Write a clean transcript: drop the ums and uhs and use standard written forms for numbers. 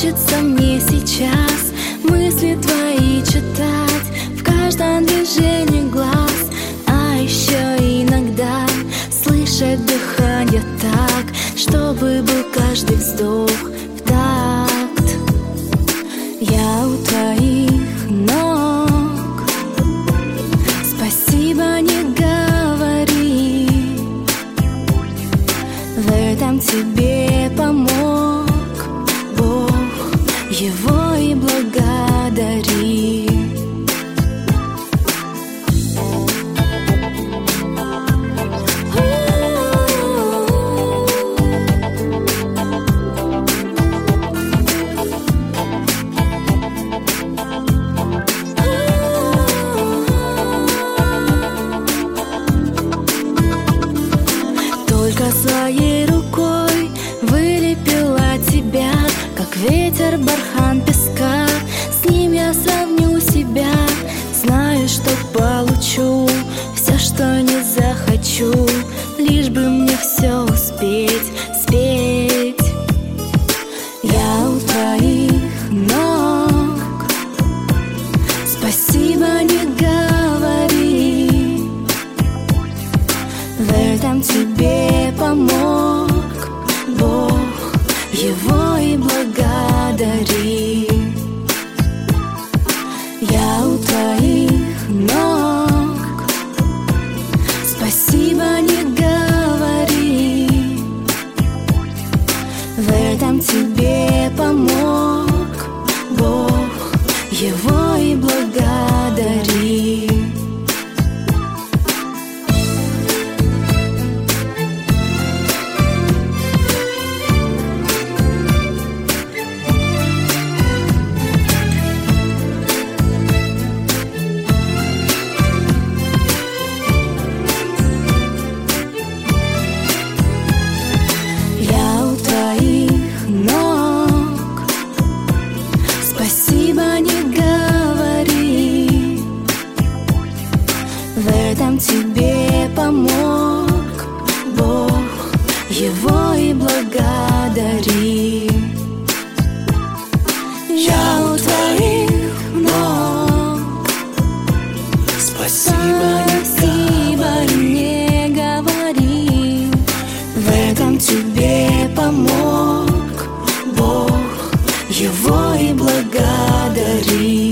хочется мне сейчас мысли твои читать в каждом движении глаз, а еще иногда слышать дыхание так, чтобы был каждый вздох в такт. Я у твоих ног, спасибо не говори, в этом тебе помог Бог, его и благодари. Только своей рукой вылепила тебя, как ветер бархан песка. С ним я сравню себя, знаю, что получу все, что не захочу, лишь бы мне все успеть, спеть. Я у твоих ног, спасибо не говори, в этом тебе помог Бог, его и благодари. Я у твоих ног, спасибо не говори, в этом тебе помог Бог, его и благодари. Спасибо не говори, в этом тебе помог Бог, его и благодари. Я у твоих ног, спасибо не говори, в этом тебе помог Бог, его и благодари.